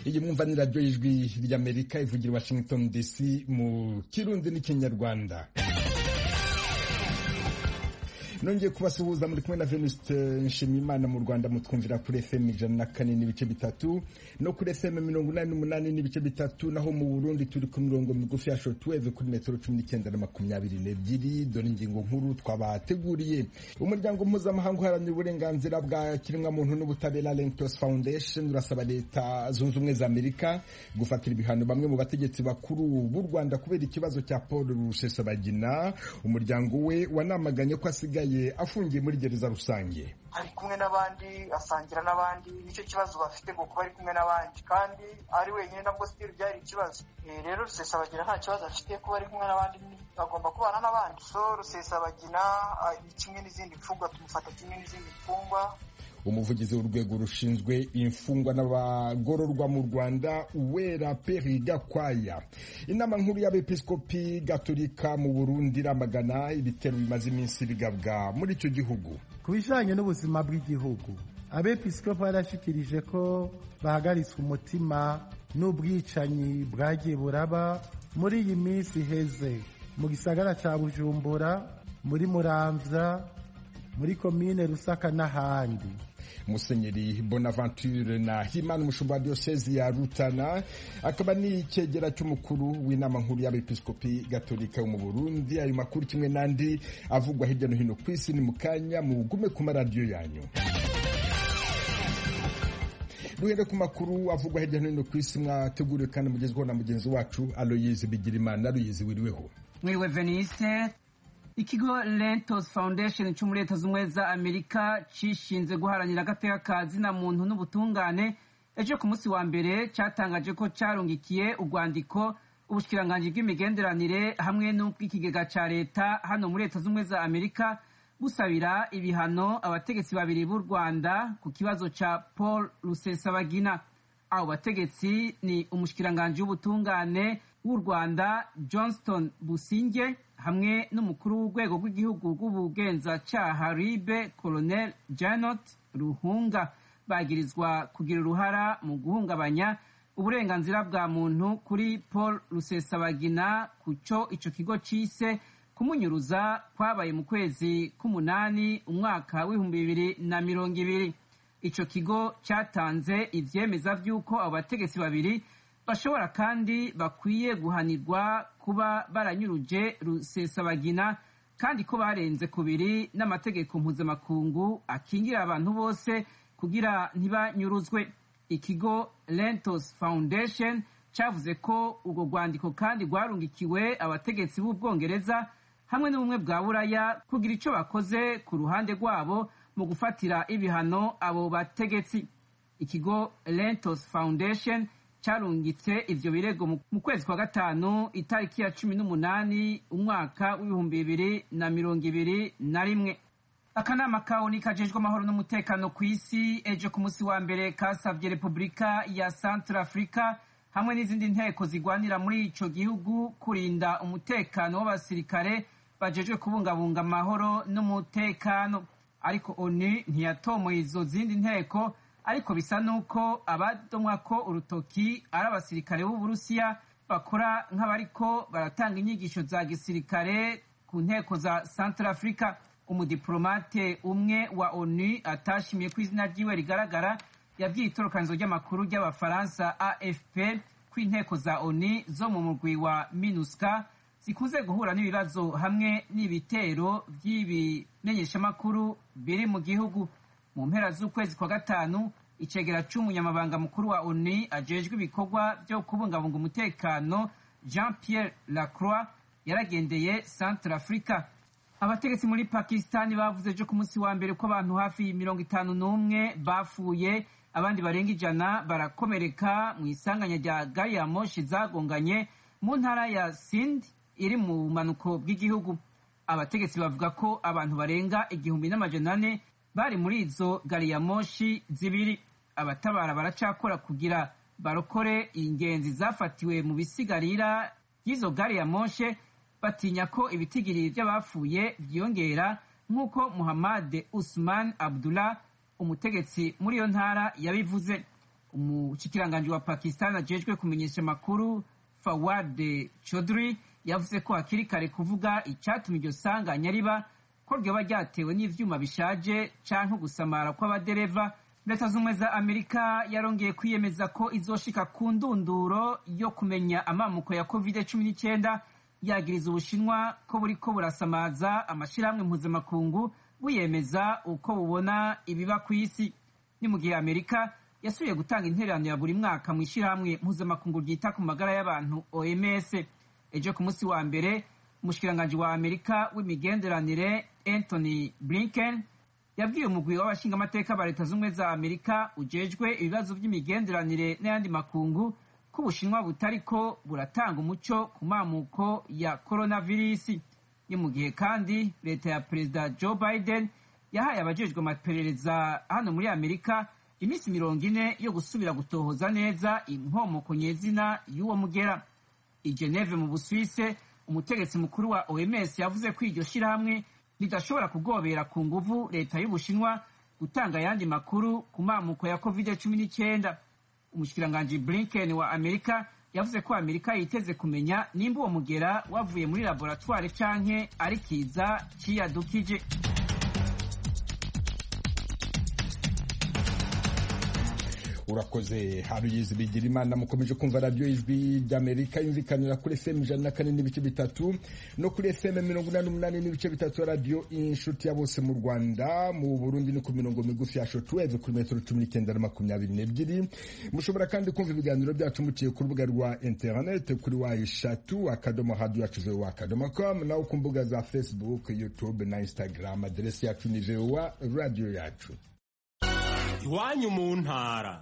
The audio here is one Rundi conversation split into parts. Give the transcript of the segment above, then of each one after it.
iyi mwumva ni radiyo y'ijwi ry'Amerika ivugira Washington DC mu Kirundi n'Ikinyarwanda. Nongeye kubasuhuza muri kumwe na Venuste Nshimiyimana. Mu Rwanda mutwumvira kuri FM 104.3 no kuri FM 88.3, naho mu Burundi turi ku mirongo migufi ya shortwave kuri metero 19 na 22. Dore ingingo nkuru twabateguriye. Umuryango mpuzamahanga uharanira uburenganzira bwa kiremwa muntu n'ubutabera Lentos Foundation urasaba leta zunze ubumwe za Amerika gufatira ibihano bamwe mu bategetsi bakuru b'u Rwanda kubera ikibazo cya Paul Rusesabagina. Umuryango we wanamaganye ko asigaye afungiye muri gereza rusange, ari kumwe n'abandi, asangira n'abandi. Nicyo kibazo bafite ngo kuba ari kumwe n'abandi, kandi ari wenyine nabwo still byari ikibazo. Rero Rusesabagina nta kibazo afite kuba ari kumwe n'abandi, agomba kubana n'abandi. So Rusesabagina kimwe n'izindi mfungwa, tumufata kimwe n'izindi mfungwa. Umuvugizi w'urwego rushinzwe imfungwa n'abagororwa mu Rwanda Uwera Peri Gakwaya. Inama nkuru y'abepiskopi gatolika mu Burundi iramagana ibitero bimaze iminsi bigabwa muri icyo gihugu. Ku bijanye n'ubuzima bw'igihugu, abepiskopi barashikirije ko bahagaritswe umutima n'ubwicanyi bwagiye buraba muri iyi minsi iheze mu gisagara ca Bujumbura, muri Muramvya, muri komine Rusaka n'ahandi. Musenyeri Bonaventure Nahimana, umushumba wa diocese ya Rutana, akaba ni icegera cy'umukuru w'inama nkuru y'abepiskopi gatolika mu Burundi. Ayo makuru kimwe n'andi avugwa hirya no hino ku isi ni mu kanya, mugume ku maradiyo yanyu. Duhere ku makuru avugwa hirya no hino ku isi, mwateguriwe kandi mugezweho na mugenzi wacu Aloyize Bigirimana. Aloyize, wiriweho? Mwiriwe Venise. Ikigo Lentos Foundation cyo muri Leta Zunze za Amerika cishinze guharanira agateka ka zina muntu n'ubutungane ejo ku munsi wa mbere cyatangaje ko carungikiye urwandiko ubushikiranganje bw'imigenderanire hamwe n'ubw'ikigega ca leta hano muri Leta Zunze za Amerika busabira ibihano abategetsi babiri b'u Rwanda ku kibazo ca Paul Rusesabagina. Abo bategetsi ni umushikiranganje w'ubutungane w'u Rwanda Johnston Businge hamwe n'umukuru w'urwego rw'igihugu rw'ubugenzacyaha RIB Colonel Janot Ruhunga. Bagirizwa kugira uruhara mu guhungabanya uburenganzira bwa muntu kuri Paul Rusesabagina kuco ico kigo cise kumunyuruza kwabaye mu kwezi k'umunani umwaka w'2020. Ico kigo cyatanze ivyemeza vy'uko abo bategetsi babiri bashobora kandi bakwiye guhanirwa kuba baranyuruje Rusesabagina, kandi ko barenze kubiri n'amategeko mpuzamakungu akingira abantu bose kugira ntibanyuruzwe. Ikigo Lentos Foundation cavuze ko urwo rwandiko kandi rwarungikiwe abategetsi b'Ubwongereza hamwe n'ubumwe bwa Buraya kugira ico bakoze ku ruhande rwabo mu gufatira ibihano abo bategetsi. Ikigo Lentos Foundation carungitse ivyo birego mu kwezi kwa gatanu itariki ya 18 umwaka w'2021. Akanama kaoni kajejwe amahoro n'umutekano ku isi ejo ku munsi wa mbere kasavye Repubulika ya Centrafrica hamwe n'izindi nteko zigwanira muri ico gihugu kurinda umutekano w'abasirikare bajejwe kubungabunga amahoro n'umutekano. Ariko ONU ntiyatomoye izo zindi nteko, ariko bisa nuko abadomwako urutoki ari abasirikare b'Uburusiya bakora nk'abariko baratanga inyigisho za gisirikare ku nteko za Centrafrica. Umudiplomate umwe wa ONU atashimiye ko izina ryiwe rigaragara yabwiye itorokanizo ry'amakuru ry'abafaransa AFP ko inteko za ONU zo mu mugwi wa MINUSCA zikunze guhura n'ibibazo hamwe n'ibitero by'ibimenyeshamakuru biri mu gihugu. Mu mpera z'ukwezi kwa gatanu icegera c'umunyamabanga mukuru wa ONU ajejwe ibikorwa byo kubungabunga umutekano Jean Pierre Lacroix yaragendeye Centrafrica. Abategetsi muri Pakistan bavuze ejo ku munsi wa mbere ko abantu hafi 51 bafuye, abandi barenga 100 barakomereka mu isanganya rya gari ya moshi zagonganye mu ntara ya Sindh iri mu manuko bw'igihugu. Abategetsi bavuga ko abantu barenga 1,400 bari muri izo gari ya moshi zibiri. Abatabara baracakora kugira barokore ingenzi zafatiwe mu bisigarira by'izo gari ya moshi, batinya ko ibitigiri by'abafuye vyiyongera nk'uko Muhammad Usman Abdullah umutegetsi muri iyo ntara yabivuze. umushikiranganji wa Pakistan ajejwe kumenyesha amakuru Fawad Chaudhry yavuze ko hakiri kare kuvuga icyatumye iryo sanganya riba, ko ryoba ryatewe n'ivyuma bishaje canke gusamara kw'abadereva. Leta z'ubumwe za Amerika yarongeye kwiyemeza ko izoshika ku ndunduro yo kumenya amamuko ya COVID-19, yagiriza Ubushinwa ko buriko burasamaza amashirahamwe mpuzamakungu buyemeza uko bubona ibiba ku isi. Ni mu gihe Amerika yasubiye gutanga intererano ya buri mwaka mu ishirahamwe mpuzamakungu ryita ku magara y'abantu OMS. Ejo ku munsi wa mbere, umushikiranganji wa Amerika w'imigenderanire Anthony Blinken yabwiye umugwi w'abashingamateka ba Leta z'ubumwe za Amerika ujejwe ibibazo by'imigenderanire n'ayandi makungu ko Ubushinwa butariko buratanga umuco ku mamuko ya coronavirus. Ni mu gihe kandi leta ya Perezida Joe Biden yahaye abajejwe amaperereza hano muri Amerika iminsi 40 yo gusubira gutohoza neza inkomoko nyezina y'uwo mugera. I Geneve mu Busuwise, umutegetsi mukuru wa OMS yavuze ko iryo shirahamwe ridashobora kugobera ku nguvu leta y'Ubushinwa gutanga ayandi makuru ku mamuko ya COVID-19. Umushikiranganji Blinken wa Amerika yavuze ko Amerika yiteze kumenya nimba uwo mugera wavuye muri laboratoire canke ari kiza ciyadukije. Urakoze Haruyizi Bigirimana. Mukomeje kumva radio Ijwi ry'Amerika yumvikanira kuri FM 104.3 no kuri FM 88.3 radio Inshuti ya bose mu Rwanda. Mu Burundi ni ku mirongo migufi ya shortwave kuri metero 1922. Mushobora kandi kumva ibiganiro byacu muciye ku rubuga rwa internet kuri wa_radio@radio.com na ku mbuga za Facebook, YouTube na Instagram. Adresi yacu ni VOA radio yacu. Iwanyu mu ntara.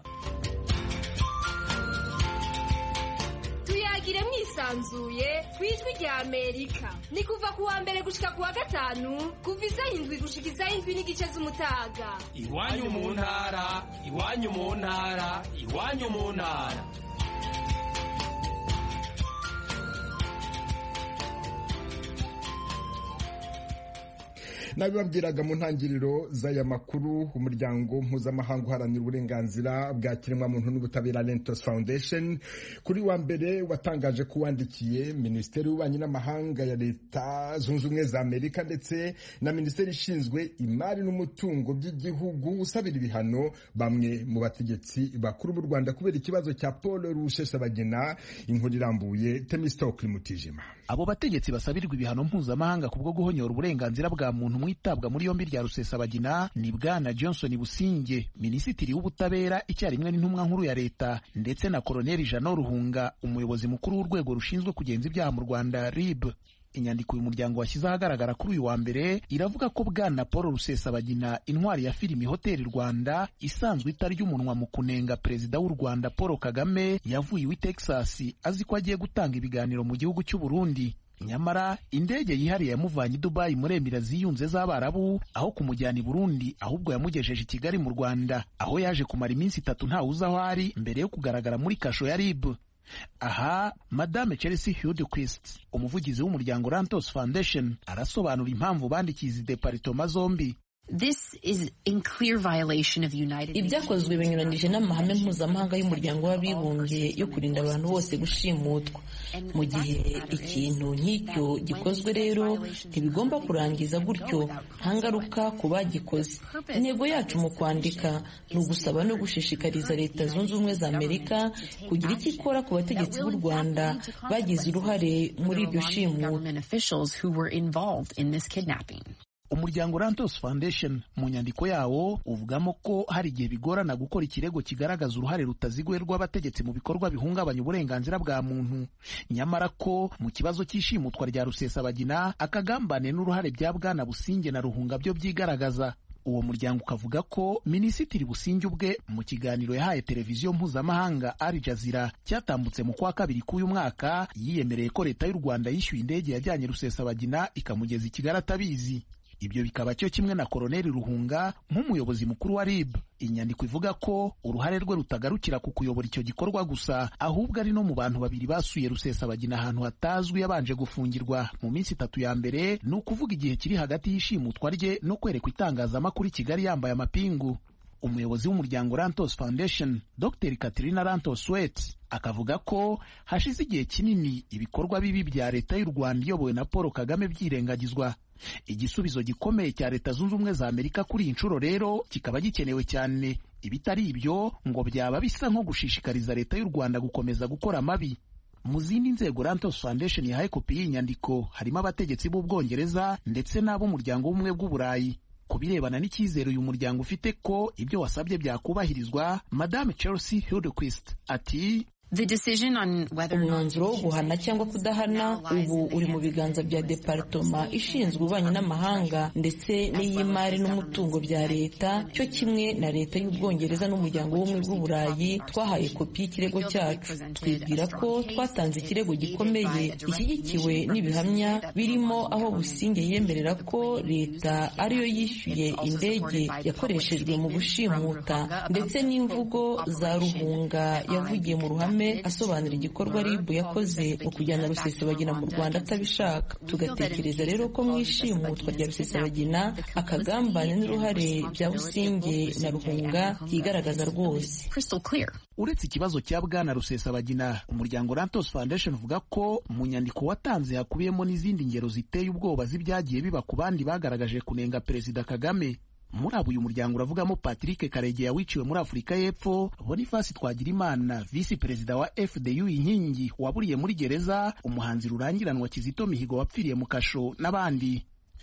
Tuyagire mwisanzuye kwijwi rya Amerika. Ni kuva kuwa mbere gushika kuwa gatanu, kuva isaha 7 gushika isaha 7:30 z'umutaga. Iwanyu mu ntara, iwanyu mu ntara, iwanyu mu ntara. Nabibabwiraga mu ntangiriro z'aya makuru, umuryango mpuzamahanga uharanira uburenganzira bwa kiremwamuntu n'ubutabera Lentos Foundation kuri wa mbere watangaje ko wandikiye Minisiteri y'Ububanyi n'Amahanga ya Leta Zunze Ubumwe za Amerika ndetse na Minisiteri ishinzwe imari n'umutungo by'igihugu usabira ibihano bamwe mu bategetsi bakuru b'u Rwanda kubera ikibazo cya Paul Rusesabagina. Inkuru irambuye Temistokli Mutijima. Abo bategetsi basabirirwa ibihano mpuzamahanga kubwo guhonyora uburenganzira bwa muntu mwitabwa muri yombi rya Rusesabagina ni Bwana Johnson Businge, Minisitiri w'Ubutabera icyarimwe n'intumwa nkuru ya leta, ndetse na Koloneli Jean Ruhunga, umuyobozi mukuru w'urwego rushinzwe kugenza ibyaha mu Rwanda RIB. Inyandiko uyu muryango washyize ahagaragara kuri uyu wa mbere iravuga ko Bwana Paul Rusesabagina, intwari ya filimi Hoteli Rwanda, isanzwe itarya umunwa mu kunenga Perezida w'u Rwanda Paul Kagame, yavuye iwe Texas azi ko agiye gutanga ibiganiro mu gihugu cy'u Burundi. Nyamara indege yihariye yamuvanye i Dubai muri Emirates ziyunze z'Abarabu aho kumujyana i Burundi, ahubwo yamugejeje i Kigali mu Rwanda, aho yaje kumara iminsi 3 ntawuzi aho ari mbere yo kugaragara muri kasho ya RIB. Aha Madame Chelsea Hudquist, umuvugizi w'umuryango Lentos Foundation, arasobanura impamvu bandikiye izi departema zombi. Ibyakozwe binyuranije n'amahame mpuzamahanga y'umuryango w'abibumbye yo kurinda abantu bose gushimutwa. Mu gihe ikintu nk'icyo gikozwe rero ntibigomba kurangiza gutyo nta ngaruka ku bagikoze. Intego yacu mu kwandika ni ugusaba no gushishikariza Leta Zunze Ubumwe za Amerika kugira icyo ikora ku bategetsi b'u Rwanda bagize uruhare muri iryo shimutwa. Umuryango Lentos Foundation mu nyandiko yawo uvugamo ko hari igihe bigorana gukora ikirego kigaragaza uruhare rutaziguye rw'abategetsi mu bikorwa bihungabanya uburenganzira bwa muntu. Nyamara ko mu kibazo cy'ishimutwa rya Rusesabagina akagambane n'uruhare bya Bwana Businge na Ruhunga byo byigaragaza. Uwo muryango ukavuga ko Minisitiri Businge ubwe mu kiganiro yahaye televiziyo mpuzamahanga Al Jazeera cyatambutse mu kwa kabiri k'uyu mwaka yiyemereye ko Leta y'u Rwanda yishyuye indege yajyanye Rusesabagina ikamugeza i Kigali atabizi. Ibyo bikaba cyo kimwe na Koloneli Ruhunga nk'umuyobozi mukuru wa RIB. Inyandiko ivuga ko uruhare rwe rutagarukira ku kuyobora icyo gikorwa gusa, ahubwo ari no mu bantu babiri basuye Rusesabagina ahantu hatazwi yabanje gufungirwa mu minsi 3 ya mbere, ni ukuvuga igihe kiri hagati y'ishimutwa rye no kwerekwa itangazamakuru i Kigali yambaye amapingu. umuyobozi w'umuryango Rantos Foundation Dr Catherine Rantos Sweat akavuga ko hashize igihe kinini ibikorwa bibi bya leta y'u Rwanda iyobowe na Paul Kagame byirengagizwa. Igisubizo gikomeye cya Leta Zunze Ubumwe za Amerika kuri iyi nshuro rero kikaba gikenewe cyane. Ibitari ibyo ngo byaba bisa nko gushishikariza leta y'u Rwanda gukomeza gukora amabi. Mu zindi nzego Rantos Foundation yahaye kopi y'inyandiko harimo abategetsi b'Ubwongereza ndetse n'ab'umuryango w'ubumwe bw'Uburayi. Ku birebana n'icyizere uyu muryango ufite ko ibyo wasabye byakubahirizwa, Madame Chelsea Hildquist ati umwanzuro wo guhana cyangwa kudahana ubu uri mu biganza bya departoma ishinzwe ububanyi n'amahanga ndetse n'iy'imari n'umutungo bya leta, cyo kimwe na leta y'Ubwongereza n'umuryango w'ubumwe bw'Uburayi. Twahaye kopi y'ikirego cyacu, twibwira ko twatanze ikirego gikomeye gishyigikiwe n'ibihamya birimo aho Busingye yemerera ko leta ariyo yishyuye indege yakoreshejwe mu gushimuta, ndetse n'imvugo za Ruhunga yavugiye mu ruhame asobanura igikorwa RIB yakoze mu kujyana Rusesabagina mu Rwanda atabishaka. Tugatekereza rero ko mu ishimutwa rya Rusesabagina akagambane n'uruhare bya Busingye na Ruhunga yigaragaza rwose. Uretse ikibazo cya Bwana Rusesabagina, umuryango Rantos Foundation uvuga ko mu nyandiko watanze hakubiyemo n'izindi ngero ziteye ubwoba z'ibyagiye biba ku bandi bagaragaje kunenga Perezida Kagame. Muri abo uyu muryango uravugamo Patrick Karegeya wiciwe muri Afurika y'Epfo, Boniface Twagirimana visi perezida wa FDU Inkingi waburiye muri gereza, umuhanzi Rurangiranwa Kizito Mihigo wapfiriye mu kasho n'abandi.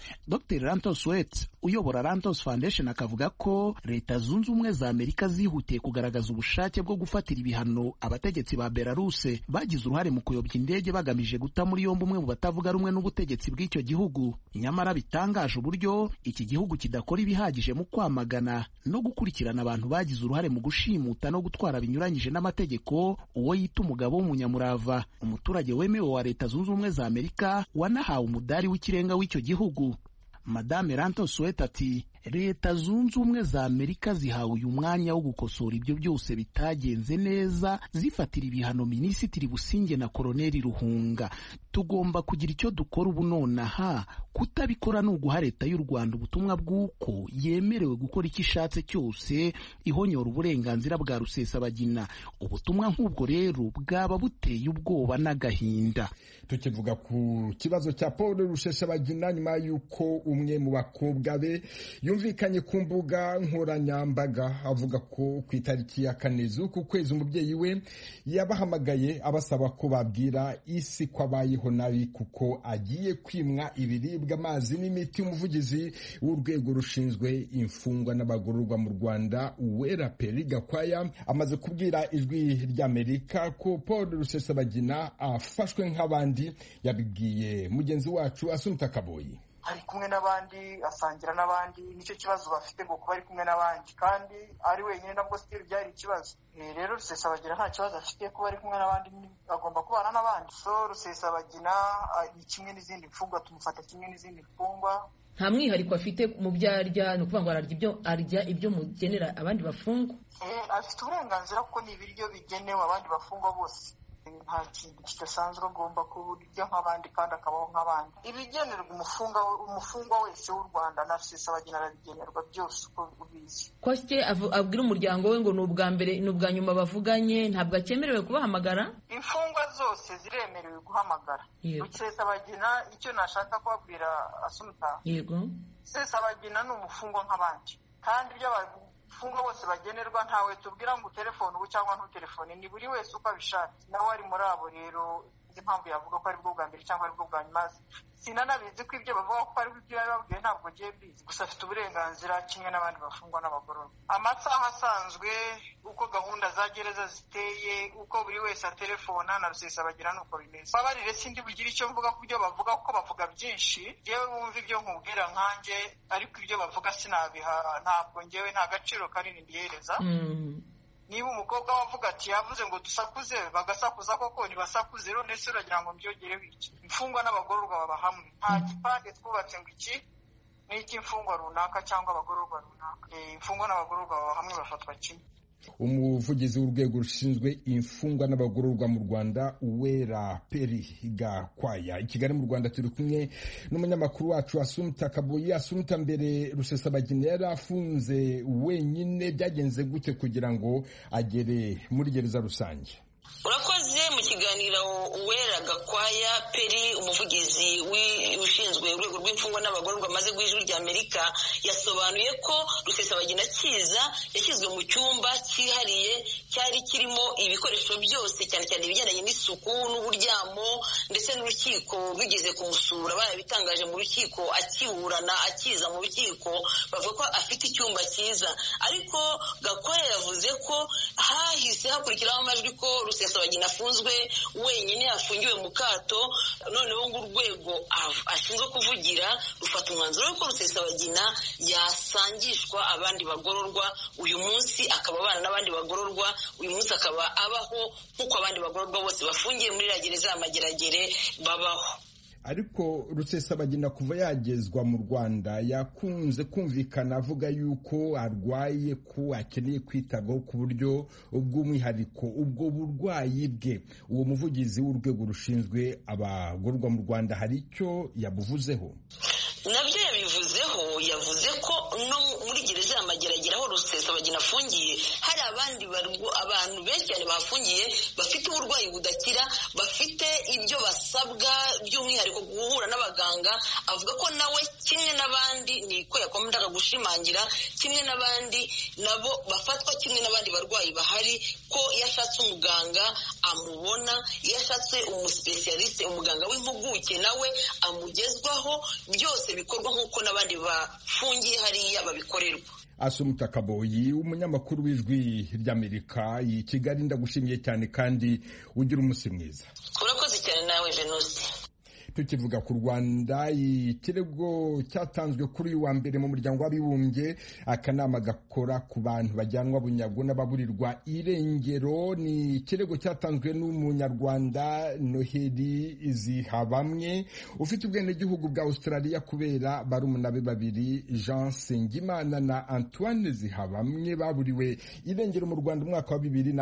Dr Rantos Sweat uyobora Rantos Foundation akavuga ko Leta Zunze Ubumwe za Amerika zihutiye kugaragaza ubushake bwo gufatira ibihano abategetsi ba Belarus bagize uruhare mu kuyobya indege bagamije guta muri yombi umwe mu batavuga rumwe n'ubutegetsi bw'icyo gihugu. Nyamara bitangaje uburyo iki gihugu kidakora ibihagije mu kwamagana no gukurikirana abantu bagize uruhare mu gushimuta no gutwara binyuranyije n'amategeko uwo yita umugabo w'umunyamurava, umuturage wemewe wa Leta Zunze Ubumwe za Amerika wanahawe umudari w'ikirenga w'icyo gihugu. Madame Rantos Sweat ati Leta Zunze Ubumwe za Amerika zihawe uyu mwanya wo gukosora ibyo byose bitagenze neza, zifatira ibihano Minisitiri Busingye na Koloneli Ruhunga. Tugomba kugira icyo dukora ubu nonaha, kutabikora ni uguha Leta y'u Rwanda ubutumwa bw'uko yemerewe gukora icyo ishatse cyose ihonyora uburenganzira bwa Rusesabagina. Ubutumwa nk'ubwo rero bwaba buteye ubwoba n'agahinda. Tukivuga ku kibazo cya Paul Rusesabagina nyuma y'uko umwe mu bakobwa be yumvikanye ku mbuga nkoranyambaga avuga ko ku itariki ya 4 z'uku kwezi umubyeyi we yabahamagaye abasaba ko babwira isi ko abayeho nabi kuko agiye kwimwa ibiribwa, amazi n'imiti. Umuvugizi w'urwego rushinzwe imfungwa n'abagororwa mu Rwanda Uwera Peri Gakwaya amaze kubwira Ijwi ry'Amerika ko Paul Rusesabagina afashwe nk'abandi. Yabibwiye mugenzi wacu Asumta Kaboyi. ari kumwe n'abandi, asangira n'abandi, nicyo kibazo bafite ngo kuba ari kumwe n'abandi, kandi ari wenyine nabwo still byari ikibazo. Rero Rusesabagina nta kibazo afite kuba ari kumwe n'abandi, agomba kubana n'abandi. So Rusesabagina ni kimwe n'izindi mfungwa, tumufata kimwe n'izindi mfungwa. Nta mwihariko afite mu byo arya, ni ukuvuga ngo arya ibyo mugenera abandi bafungwa. Afite uburenganzira kuko ni ibiryo bigenewe abandi bafungwa bose. Nta kintu kidasanzwe agomba kurya nk'abandi kandi akabaho nk'abandi. Ibigenerwa umufungwa wese w'u Rwanda na Rusesabagina arabigenerwa byose uko ubizi. Kwasike abwira umuryango we ngo ni ubwa mbere ni ubwa nyuma bavuganye, ntabwo akemerewe kubahamagara. Imfungwa zose ziremerewe guhamagara. Rusesabagina icyo nashaka kubabwira Asumta. Yego. Rusesabagina ni umufungwa nk'abandi, kandi ibyo abafungwa bose bagenerwa ntawe tubwira ngo telefone ubu cyangwa ntutelefone, ni buri wese uko abishatse. Nawe ari muri abo rero impamvu yavuga ko ari bwo bwa mbere cyangwa ari bwo bwa nyuma sinanabizi ko ibyo bavuga ko ari byo babwiye, ntabwo ngiye bizi. Gusa afite uburenganzira kimwe n'abandi bafungwa n'abagororwa. Amasaha asanzwe, uko gahunda za gereza ziteye, uko buri wese atelefona na Rusesabagina nuko bimeze. Babarire sindi bugira icyo mvuga ku byo bavuga kuko bavuga byinshi. Jewe wumva ibyo nkubwira nkanjye, ariko ibyo bavuga sinabiha, ntabwo ngewe nta gaciro kanini ndihereza. Niba umukobwa wavuga ati yavuze ngo dusakuze, bagasakuza koko ntibasakuze, rero nese uragira ngo mbyogereho iki? Imfungwa n'abagororwa baba hamwe, nta gipande twubatse ngo iki ni iki imfungwa runaka cyangwa abagororwa runaka. Imfungwa n'abagororwa baba hamwe, bafatwa kimwe. umuvugizi w'urwego rushinzwe imfungwa n'abagororwa mu Rwanda Uwera Peri Gakwaya. I Kigali mu Rwanda turi kumwe n'umunyamakuru wacu Asumta Kaboyi. Asumta, mbere Rusesabagina yari afunze wenyine, byagenze gute kugira ngo agere muri gereza rusange? Urakoze. Mu kiganiro Uwera Gakwaya Peri, umuvugizi ushinzwe urwego rw'imfungwa n'abagororwa maze gw'Ijwi ry'Amerika, yasobanuye ko Rusesabagina akiza yashyizwe mu cyumba cyihariye cyari kirimo ibikoresho byose, cyane cyane ibijyanye n'isuku n'uburyamo, ndetse n'urukiko rwigeze kumusura barabitangaje mu rukiko akiburana akiza mu rukiko, bavuga ko afite icyumba cyiza. Ariko Gakwaya yavuze ko hahise hakurikiraho amajwi ko Rusesabagina afunzwe wenyine, afungiwe mu kato. Noneho ngo urwego ashinzwe kuvugira rufata umwanzuro w'uko Rusesabagina yasangishwa abandi bagororwa, uyu munsi akaba abana n'abandi bagororwa, uyu munsi akaba abaho nk'uko abandi bagororwa bose bafungiye muri gereza ya Mageragere babaho. Ariko Rusesabagina kuva yagezwa mu Rwanda yakunze kumvikana avuga yuko arwaye, ko akeneye kwitabwaho ku buryo bw'umwihariko. Ubwo burwayi bwe uwo muvugizi w'urwego rushinzwe abagororwa mu Rwanda hari icyo yabuvuzeho? Nabyo yabivuzeho, yavuze ko no muri gereza ya Mageragere aho Rusesabagina afungiye hari abantu benshi cyane bafungiye bafite uburwayi budakira, bafite ibyo basabwa by'umwihariko guhura n'abaganga. Avuga ko nawe kimwe n'abandi, niko yakomezaga gushimangira, kimwe n'abandi nabo bafatwa kimwe n'abandi barwayi bahari, ko iyo ashatse umuganga amubona, iyo ashatse umuspecialiste, umuganga w'impuguke nawe amugezwaho, byose bikorwa nk'uko n'abandi bafungiye hariya babikorerwa. Asumta Kaboyi, umunyamakuru w'Ijwi ry'Amerika i Kigali, ndagushimiye cyane kandi ugira umunsi mwiza. Urakoze cyane nawe Venuste. Tukivuga ku Rwanda, ikirego cyatanzwe kuri uyu wa mbere mu muryango w'abibumbye, akanama gakora ku bantu bajyanwa bunyago n'ababurirwa irengero. Ni ikirego cyatanzwe n'umunyarwanda Noheli Zihabamwe ufite ubwenegihugu bwa Australia kubera barumuna be babiri, Jean Sengimana na Antoine Zihabamwe, baburiwe irengero mu Rwanda umwaka wa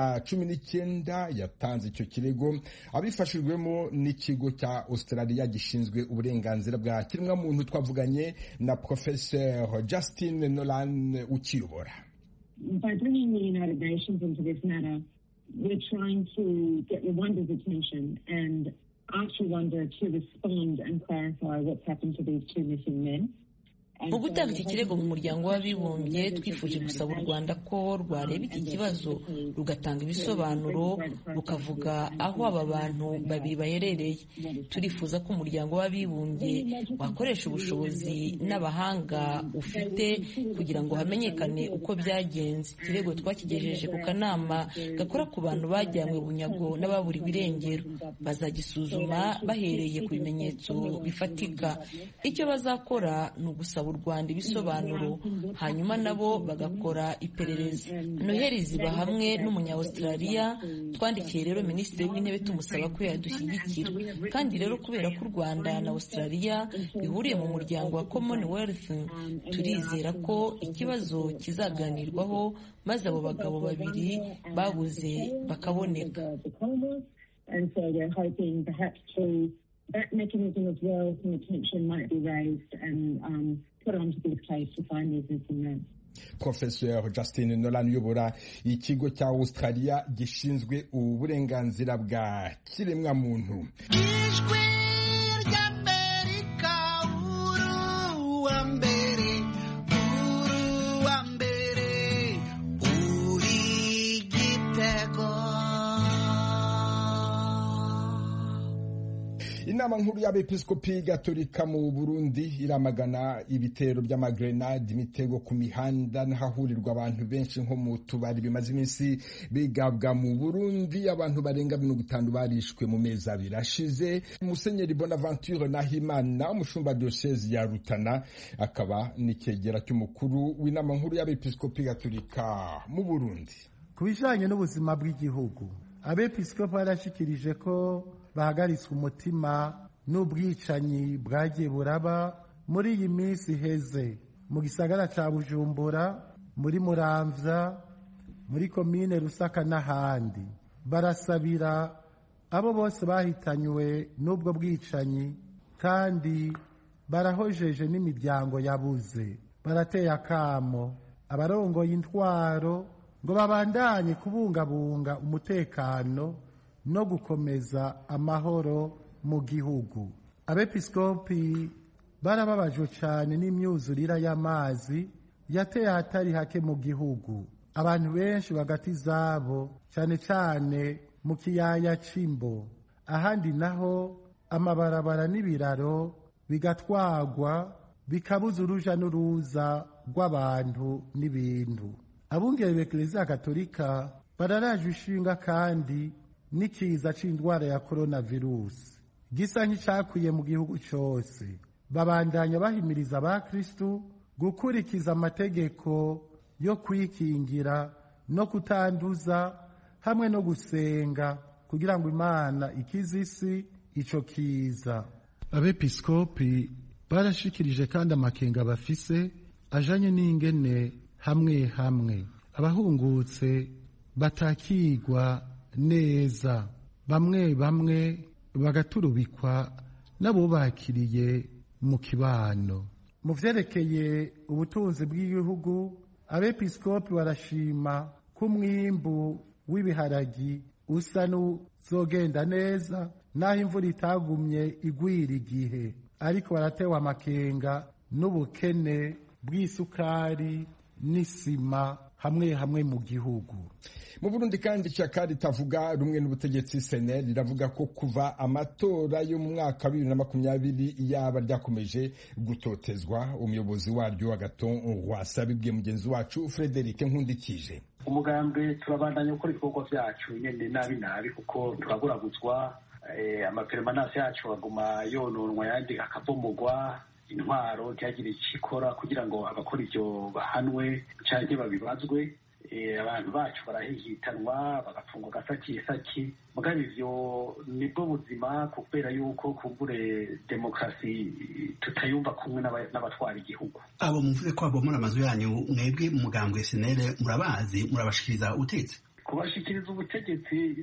2019. Yatanze icyo kirego abifashijwemo n'ikigo cya Australia gishinzwe uburenganzira bwa kiremwamuntu. Twavuganye na Professor Justine Nolan ukiyobora. By bringing the United Nations into this matter, we're trying to get Rwanda's attention and ask Rwanda to respond and clarify what's happened to these two missing men. Mu gutanga iki kirego mu muryango w'abibumbye, twifuje gusaba u Rwanda ko rwareba iki kibazo rugatanga ibisobanuro, rukavuga aho aba bantu babiri baherereye. Turifuza ko umuryango w'abibumbye wakoresha ubushobozi n'abahanga ufite kugira ngo hamenyekane uko byagenze. Ikirego twakigejeje ku kanama gakora ku bantu bajyanywe bunyago n'ababuriwe irengero. Bazagisuzuma bahereye ku bimenyetso bifatika. Icyo bazakora ni ugusaba u Rwanda ibisobanuro, hanyuma nabo bagakora iperereza. Noheli Zihabamwe n'umunya-Australia twandikiye rero Minisitiri w'Intebe tumusaba ko yadushyigikira. Kandi rero kubera ko u Rwanda na Australia bihuriye mu muryango wa Commonwealth, turizera ko ikibazo kizaganirwaho maze abo bagabo babiri babuze bakaboneka. That mechanism as well, some attention might be raised and put onto this case to find these missing men. Professor Justine Nolan uyobora ikigo cya Australia gishinzwe uburenganzira bwa kiremwamuntu. Ijwi ry'Amerika, uru wa mbere, uri igitego. Inama nkuru y'abepiskopi gatolika mu Burundi iramagana ibitero by'amagrenade, imitego ku mihanda n'ahahurirwa abantu benshi nko mu tubari bimaze iminsi bigabwa mu Burundi. Abantu barenga 50 barishwe mu mezi abiri ashize. Musenyeri Bonaventure Nahimana, umushumba diocese ya Rutana, akaba n'ikegera cy'umukuru w'inama nkuru y'abepiskopi gatolika mu Burundi. Ku bijanye n'ubuzima bw'igihugu, abepiskopi barashikirije ko bahagaritswe umutima n'ubwicanyi bwagiye buraba muri iyi minsi iheze mu gisagara ca Bujumbura, muri Muramvya, muri komine Rusaka n'ahandi. Barasabira abo bose bahitanywe n'ubwo bwicanyi kandi barahojeje n'imiryango yabuze. Barateye akamo abarongoye intwaro ngo babandanye kubungabunga umutekano no gukomeza amahoro mu gihugu. Abepiskopi barababajwe cyane n'imyuzurira y'amazi yateye ahatari hake mu gihugu. Abantu benshi bagati zabo cyane cyane mu kiyaya c'Imbo, ahandi naho amabarabara n'ibiraro bigatwagwa bikabuza uruja n'uruza rw'abantu n'ibintu. Abungere b'Eklezia Katolika bararaje ishinga kandi n'ikiza c'indwara ya coronavirus gisa nk'icakwiye mu gihugu cyose. Babandanya bahimiriza abakristu gukurikiza amategeko yo kwikingira no kutanduza hamwe no gusenga kugira ngo Imana ikize isi ico kiza. Abepiskopi barashikirije kandi amakenga bafise ajanye n'ingene hamwe hamwe abahungutse batakigwa neza, bamwe bamwe bagaturubikwa nabo bakiriye mu kibano. Mu vyerekeye ubutunzi bw'igihugu, abepiskopi barashima ko umwimbu w'ibiharagi usa n'uzogenda neza naho imvura itagumye igwira igihe, ariko baratewe amakenga n'ubukene bw'isukari n'isima hamwe hamwe mu gihugu. Mu Burundi kandi ishyaka ritavuga rumwe n'ubutegetsi CNL riravuga ko kuva amatora yo mu mwaka 2020 yaba ryakomeje gutotezwa. Umuyobozi waryo Agathon Rwasa bibwiye mugenzi wacu Frederic Nkundikije. Umugambwe turabandanya gukora ibikorwa vyacu nyene nabi kuko turaguraguzwa, amapermanence yacu aguma yononwa yandi akavumugwa, intwaro ntihagire ikikora kugira ngo abakora ivyo bahanwe canke babibazwe. Abantu bacu barahihitanwa bagafungwa gasaki mugabo ivyo nibwo buzima kubera yuko kumbure demokrasi tutayumva kumwe n'abatwara igihugu. Abo muvuze ko abomora amazu yanyu mwebwe mu mugambwe SNL murabazi, murabashikiriza ubutegetsi? Kubashikiriza ubutegetsi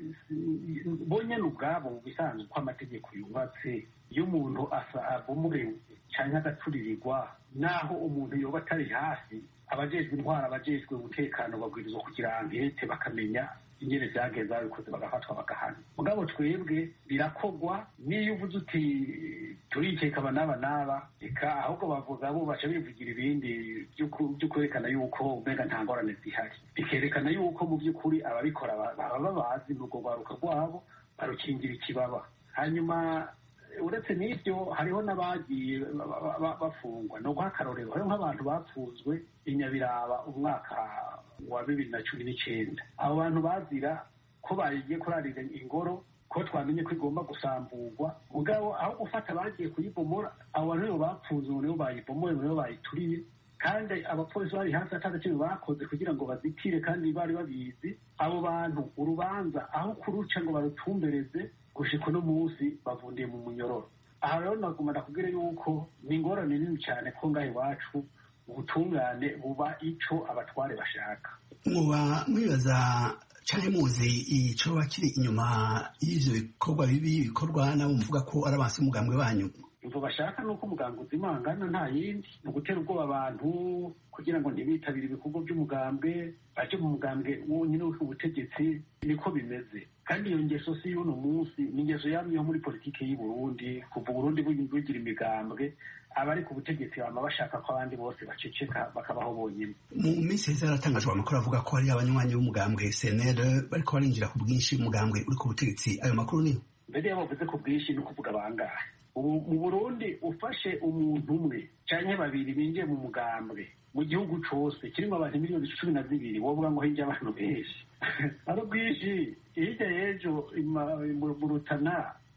bonyene ubwabo bisanzwe ko amategeko yubatse. Iyo umuntu abomore canke agaturirirwa, naho umuntu yoba atari hafi, abajejwe intwara abajejwe umutekano babwirizwa kugira ankete bakamenya ingene vyagenze, babikoze bagafatwa bagahana. Mugabo twebwe birakogwa, niyo uvuze uti turikeka abanaba eka ahubwo bavuga bo baca bivugira ibindi by'ukwerekana yuko umenga nta ngorane zihari, bikerekana yuko mu by'ukuri ababikora baba bazi n'urwo rwaruka rwabo barukingira ikibaba. Hanyuma uretse n'ibyo hariho n'abagiye bafungwa. No guha akarorero, hariho nk'abantu bapfunzwe i Nyabiraba umwaka wa 2019. Abo bantu bazira ko bagiye kurarira ingoro, ko twamenye ko igomba gusamburwa, mugabo aho gufata bagiye kuyibomora, abo bantu bapfunzwe nibo bayibomoye, nibo bayituriye, kandi abapolisi bari hasi atandukanye bakoze kugira ngo bazitire kandi bari babizi. Abo bantu urubanza aho kuruca ngo barutumbereze gushika uno munsi bavundiye mu munyororo. Aha rero naguma ndakubwira yuko ni ingorane nini cyane ko ngaho iwacu ubutungane buba ico abatware bashaka. Muba mwibaza canke muzi ico bakiri inyuma y'ivyo bikorwa bibi bikorwa nabo muvuga ko ari abansi umugambwe wanyu? Imvo bashaka nuko umugambwe uzimangana, nta yindi, ni ugutera ubwoba abantu kugira ngo ntibitabire ibikorwa by'umugambwe, baje mu mugambwe wonyine w'ubutegetsi. Niko bimeze, kandi iyo ngeso si y'uno munsi, ni ingeso yamyeho muri politike y'u Burundi kuva Burundi bugira imigambwe. Abari ku butegetsi bama bashaka ko abandi bose baceceka bakabaho bonyine. Mu minsi heza haratangajwe amakuru avuga ko hari abanywanyi b'umugambwe SNL bariko barinjira ku bwinshi umugambwe uri ku butegetsi. Ayo makuru niyo? Mbere yabo bavuze ku bwinshi ni ukuvuga bangahe? Ubu mu Burundi ufashe umuntu umwe canke babiri binjiye mu mugambwe mu gihugu cose kirimo abantu miliyoni 12, wovuga ngo hirya abantu benshi ari bwinshi. Hirya y'ejo mu Rutana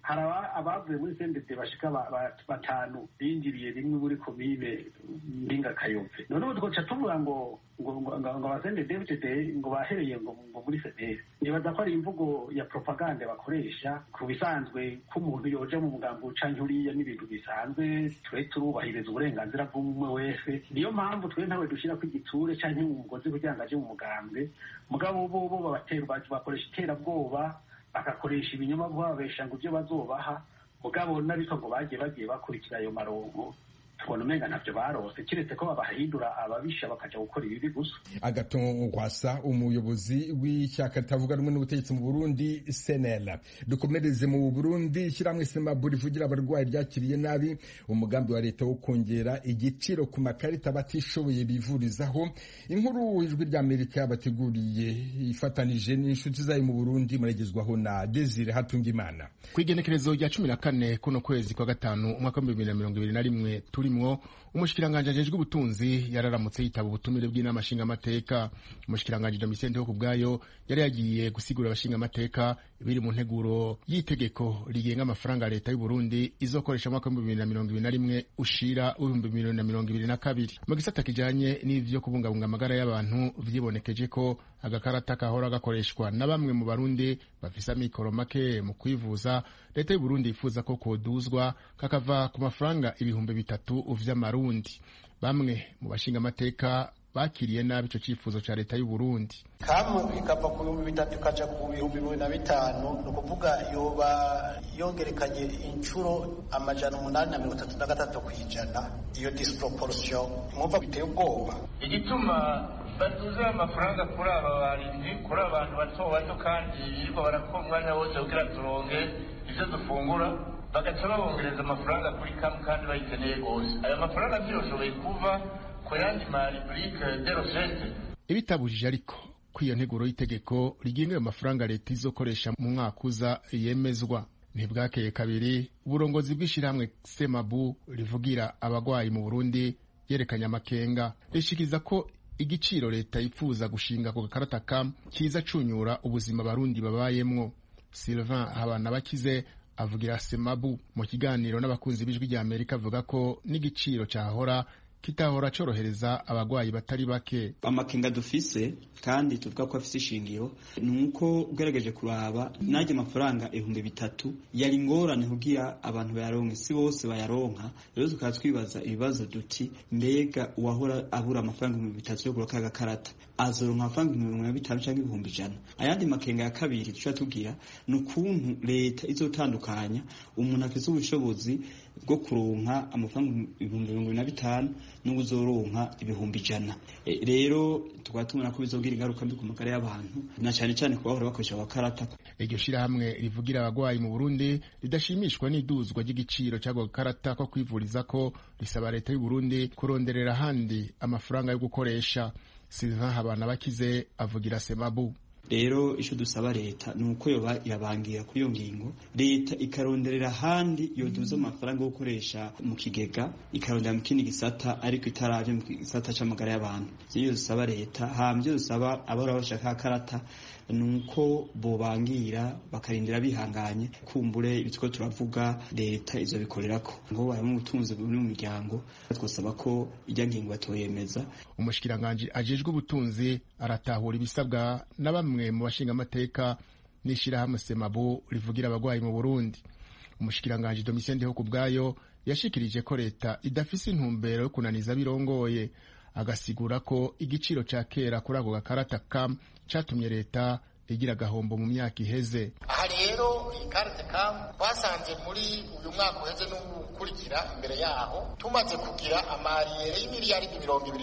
hari abavuye muri CNDD bashika batanu binjiriye rimwe muri komine Mbinga Kayove. None ubu twoca tuvuga ngo abasendedevitede ngo bahereye ngo muri CNL. Nibaza ko ari imvugo ya propaganda bakoresha ku bisanzwe ko umuntu yoja mu mugambo canke uriya n'ibintu bisanzwe twe turubahiriza uburenganzira bw'umwe wese. Niyo mpamvu twe ntawe dushira ku igitsure canke mu mugozi kugira ngo aje mu mugambwe. Mugabo bo bakoresha iterabwoba bagakoresha ibinyoma babesha ngo ibyo bazobaha. Mugabo n'abitwa ngo bagiye bakurikira ayo marongo tubona umenga ntabyo barose kiretse ko babahindura ababisha bakaja gukora ibibi gusa. Agathon Rwasa, umuyobozi w'ishyaka ritavuga rumwe n'ubutegetsi mu Burundi CNL. Dukomereze mu Burundi, ishyirahamwe SEMABU rivugira abarwayi ryakiriye nabi umugambi wa leta wo kongera igiciro ku makarita batishoboye bivurizaho. Inkuru ijwi ry'Amerika bateguriye ifatanije n'inshuti zayo mu Burundi muragezwaho na Desire Hatungimana. Kwigenekerezo rya 14 kuno kwezi kwa gatanu umwaka wa 2021 turimwo umushikiranganje ajejwe ubutunzi yararamutse yitaba ubutumire bw'inama nshinga amateka. Umushikiranganje Domitien Ndihoko kubwayo yari yagiye gusigura abashinga amateka biri mu nteguro y'itegeko rigenga amafaranga leta y'u Burundi izokoresha mu mwaka wa 2021 ushira 2022. Mu gisata kijanye n'ivyo kubungabunga amagara y'abantu vyibonekeje ko agakarata kahora gakoreshwa na bamwe mu Barundi bafise amikoro make mu kwivuza. Leta y'u Burundi ifuza ko koduzwa kakava ku mafaranga 3,000 vy'amarundi. Bamwe mu bashinga amateka bakiriye nabi ico cifuzo ca leta y'u Burundi. Kamwe ikava ku 3,000 kaja ku 2,500 no kuvuga yoba yongerekanye incuro 833 kwijana. Iyo disproportion mwumva biteye ubwoba. Igituma baduze amafaranga kuri aba barinzi kuri abantu bato kandi yirwa barakora umwanya wose kugira turonke ivyo dufungura bagaca babongereza amafaranga kuri kamwe kandi bayikeneye gose. Aya mafaranga ntiyoshoboye kuva ku yandi maribrike de rosette. Ibitabujije ariko kw'iyo nteguro y'itegeko rigenga amafaranga leta izokoresha mu mwaka uza yemezwa. Ntibwakeye kabiri uburongozi bw'ishyirahamwe SEMABU rivugira abagwayi mu Burundi yerekanye amakenga rishikiza ko igiciro leta yifuza gushinga ku gakarata kam kiza cunyura ubuzima Barundi babayemwo. Sylvain Habanabakize avugira SEMABU mu kiganiro n'abakunzi b'ijwi rya Amerika avuga ko n'igiciro cyahora kitahora corohereza abagwayi batari bake. Amakenga dufise kandi tuvuga ko afise ishingiro nuko ugerageje kuraba naje amafaranga 3,000 yari ngorane kugira abantu bayaronke si bose bayaronka. Rero tukaba twibaza ibibazo duti mbega uwahora abura amafaranga 3,000 yo kuraka gakarata azoronka amafaranga 500 canke 1,100. Ayandi makenga ya kabiri tuca tugira nukuntu leta izotandukanya umuntu afise ubushobozi bwo kuronka amafaranga 2,500 n'uzoronka 1,100. Rero tukatubona ko bizogira ingaruka mbi ku magara y'abantu na cyane cyane ku bahora bakoresha abakarata. Iryo shirahamwe rivugira abagwayi mu Burundi ridashimishwa n'iduzwa ry'igiciro cy'ago gakarata ko kwivuriza ko risaba leta y'u Burundi kuronderera handi amafaranga yo gukoresha. Sylvain Habanabakize avugira SEMABU. Rero ico dusaba leta nuko yoba yabangira kuri iyo ngingo, leta ikaronderera handi yoduza amafaranga yo gukoresha mu kigega ikarondera mu kindi gisata ariko itaraje mu gisata c'amagara y'abantu. Iyo dusaba leta hamye dusaba abahora bashaka karata nuko bobangira bakarindira bihanganye kumbure ibitwo turavuga leta izo bikorerako ngo bari mu butunzi buri mu miryango. Twosaba ko ijya ngingo batoyemeza. Umushikiranganje ajejwe ubutunzi aratahura ibisabwa na bamwe mu bashinga amateka n'ishirahamwe SEMABU rivugira abagwayi mu Burundi. Umushikiranganje Domitien Ndihoko kubwayo yashikirije ko leta idafise intumbero yo kunaniza birongoye, agasigura ko igiciro ca kera kuri ako gakarata kam catumye leta igira gahombo mu myaka iheze. Aha rero ikarate kam basanze muri uyu mwaka uheze n'ukurikira imbere yaho tumaze kugira amariyere y'imiliyaridi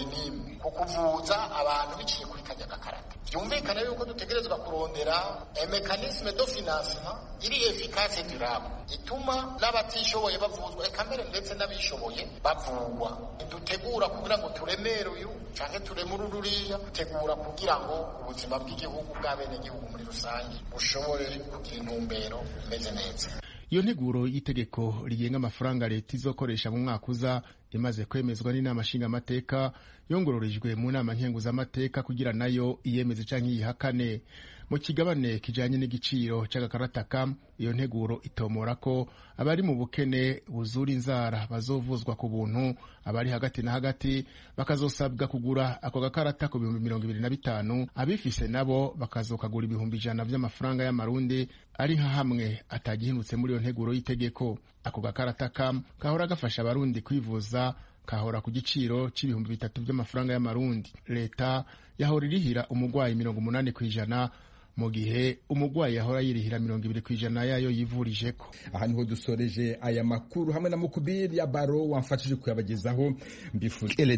21 ku kuvuza abantu biciye kuri kajya gakarata. Byumvikana yuko dutegerezwa kurondera mekanisme de financement iri efficace durable ituma n'abatishoboye bavuzwa ekamere ndetse n'abishoboye bavugwa. Dutegura kugira ngo turemere uyu canke turemure ururiya, tegura kugira ngo ubuzima bw'igihugu bw'abene gihugu muri rusange bushobore kugira intumbero imeze neza. Iyo nteguro y'itegeko rigenga amafaranga leta izokoresha mu mwaka uza imaze kwemezwa n'inama nshingamateka yongororijwe mu nama nkenguzamateka kugira nayo iyemeze canke yihakane. Mu kigabane kijanye n'igiciro c'agakarata kam, iyo nteguro itomora ko abari mu bukene buzura inzara bazovuzwa ku buntu, abari hagati na hagati bakazosabwa kugura ako gakarata ku 25,000, abifise nabo bakazokagura 100,000 vy'amafaranga y'amarundi, ari nka hamwe atagihindutse muri iyo nteguro y'itegeko. Ako gakarata kam kahora gafasha abarundi kwivuza, kahora ku giciro c'ibihumbi 3 vy'amafaranga y'amarundi. Leta yahora irihira umugwayi 80% mu gihe umugwayi yahora yirihira 20% yayo yivurijeko. Aha niho dusoreje aya makuru hamwe na Mukubiri ya Baro wamfashije kuyabagezaho. Mbifuza